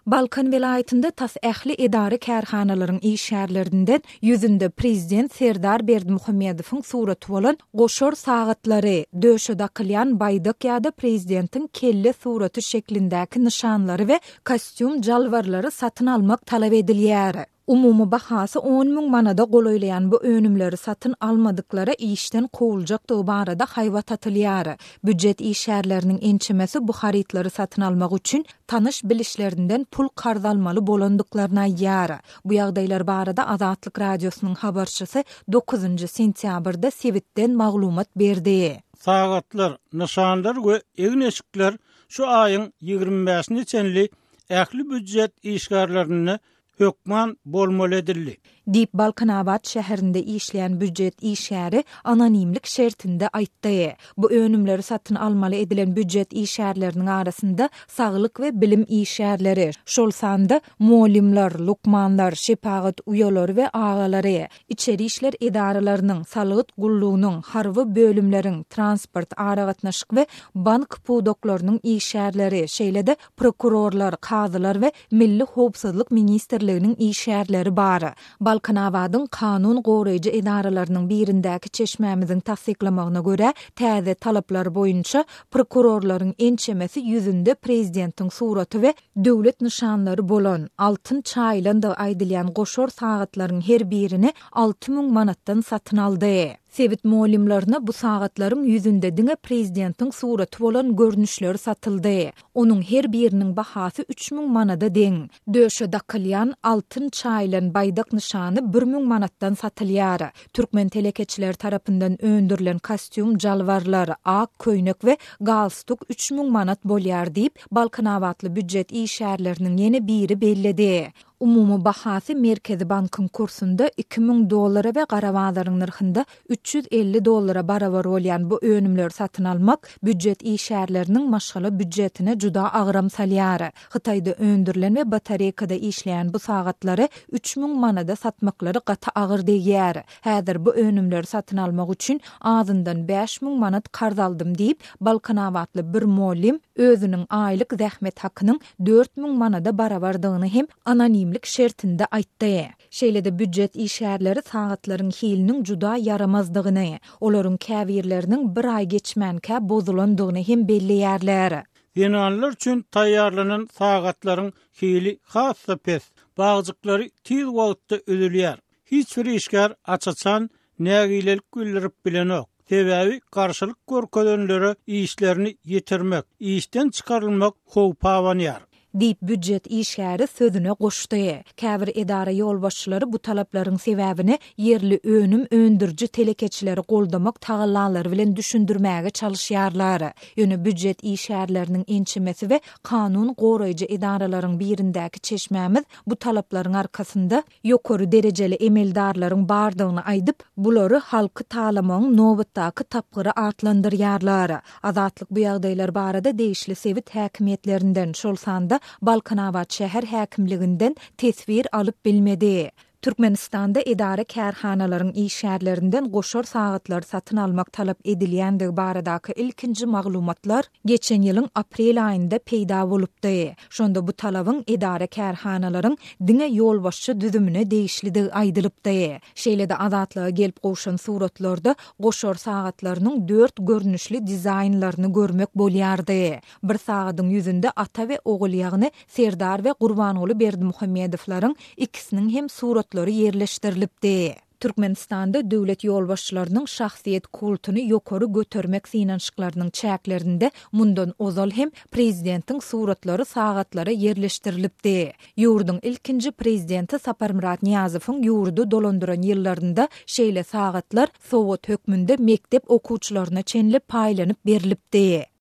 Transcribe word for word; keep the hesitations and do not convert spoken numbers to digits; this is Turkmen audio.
Balkan vilayetinde tas ähli idare kärhanalaryň işärlerinden yüzünde prezident Serdar Berdimuhammedowyň suraty bolan goşor saгаtlary, döşe dakylyan baydyk ýa-da prezidentin kelle suraty şeklindäki nişanlary we kostyum jalwarlary satyn almak talap edilýär. Umumy bahasy on müň manada golaýlayan bu önümleri satyn almadyklara işden kowuljakdygy barada haýbat atylýar. Büdjet işärleriniň ençemesi bu harytlary satyn almak üçin tanış bilişlerinden pul karz almaly bolandyklaryna ýar. Bu ýagdaýlar barada Azatlyk radiosynyň habarçysy dokuzunçy sentýabrda Sewitden maglumat berdi. Sagatlar, nişanlar we egneşikler şu aýyň ýigirme beşinji çenli ähli büdjet işgärlerini hökman bolmaly edildi. Dip Balkanabad şäherinde işleyen büdjet işäri anonimlik şertinde aýtdy. Bu önümleri satyn almaly edilen büdjet işärleriniň arasynda saglyk we bilim işärleri, şol sanda molimler, lukmanlar, şepagat uýalary we agalary, içeri işler idaralarynyň, salyk gullugynyň, harby bölümleriň, transport, aragatnaşyk we bank pudoklarynyň işärleri, şeýle-de prokurorlar, kazylar we milli howpsuzlyk ministrliginiň işärleri bar. Balkanawadyň kanun goraýjy idaralarynyň birindäki çeşmämiziň tasdiklamagyna görä, täze talaplar boýunça prokurorlaryň ençemesi yüzünde prezidentiň suraty we döwlet nişanlary bolan altyn çaýlandy aýdylýan goşor sagatlaryň her birini alty müň manatdan satyn aldy. Sewit molimlaryna bu sagatlaryň yüzünde diňe prezidentiň suraty bolan görnüşleri satyldy. Onuň her biriniň bahasy üç müň manada deň. Döşe dakylyan altyn çaýlan baýdak nişany bir müň manatdan satylýar. Türkmen telekeçiler tarapyndan öndürilen kostyum jalwarlar, ak köýnek we galstuk üç müň manat bolýar diýip Balkanawatly büdjet işärleriniň ýene biri bellidi. Umumy bahasy Merkezi Bankyň kursunda iki müň dollara we garawalaryň narhynda üç yüz elli dollara barabar bolýan bu önümleri satyn almak büdjet işärleriniň maşgala büdjetine juda agram salýar. Hytaýda öndürilen we batareykada işleýän bu sagatlary üç müň manada satmaklary gata agyr diýär. Häzir bu önümleri satyn almak üçin azyndan beş müň manat karz aldym diýip Balkanawatly bir molim özüniň aýlyk zähmet hakynyň dört müň manada barabardygyny hem anonim şertinde aýtdy. Şeýle-de büdjet işärleri sagatlaryň hiliniň juda yaramazdygyny, olaryň käbirleriniň bir aý geçmänkä bozulandygyny hem bellärler. Ýenanlar üçin taýýarlanan sagatlaryň hili hassa pes, bagjyklary tiz wagtda ödülýär. Hiç bir işgär açaçan nägilelik güldürip bilenok. Sebäbi garşylyk görkezlenleri işlerini ýetirmek, işden çykarylmak howpawanýar. Dip büdjet işäri sözüne goşdy. Käbir idara ýolbaşçylary bu talaplaryň sebäbini yerli önüm öndürji telekeçileri goldamak tagallalary bilen düşündirmäge çalışýarlar. Ýöne büdjet işärleriniň ençemesi we kanun goraýjy idaralaryň birindäki çeşmämiz bu talaplaryň arkasynda ýokary derejeli emeldarlaryň bardygyny aýdyp, bulary halky talamanyň nobatdaky tapgyry artlandyrýarlar. Azatlyk bu ýagdaýlar barada değişli sewit häkimiýetlerinden şol sanda Balkanawat şäher häkimliginden tesbir alyp bilmedi. Türkmenistanda idare kärhanalaryň işärlerinden goşor sagatlar satyn almak talap edilýändigi baradaky ilkinji maglumatlar geçen ýylyň aprel aýynda peýda bolupdy. Şonda bu talabyň idare kärhanalaryň diňe ýolbaşçy düzümine değişlidigi aýdylypdy. Şeýle-de azatlyga gelip gowşan suratlarda goşor sagatlarynyň dört görnüşli dizaynlaryny görmek bolýardy. Bir sagatyň ýüzünde ata we ogul ýagny Serdar we Gurbanoğlu Berdimuhammedowlaryň ikisiniň hem surat yerleştirilipdi. Türkmenistanda döwlet ýolbaşçylarynyň şahsiýet kultuny ýokary götermek synanşyklarynyň çäklerinde mundan ozal hem prezidentiň suratlary sagatlara yerleştirilipdi. Ýurduň ilkinji prezidenti Saparmurat Niýazowyň ýurdu dolandyran ýyllarynda şeýle sagatlar Sowet hökmünde mektep okuwçylaryna çenli paýlanyp berilipdi.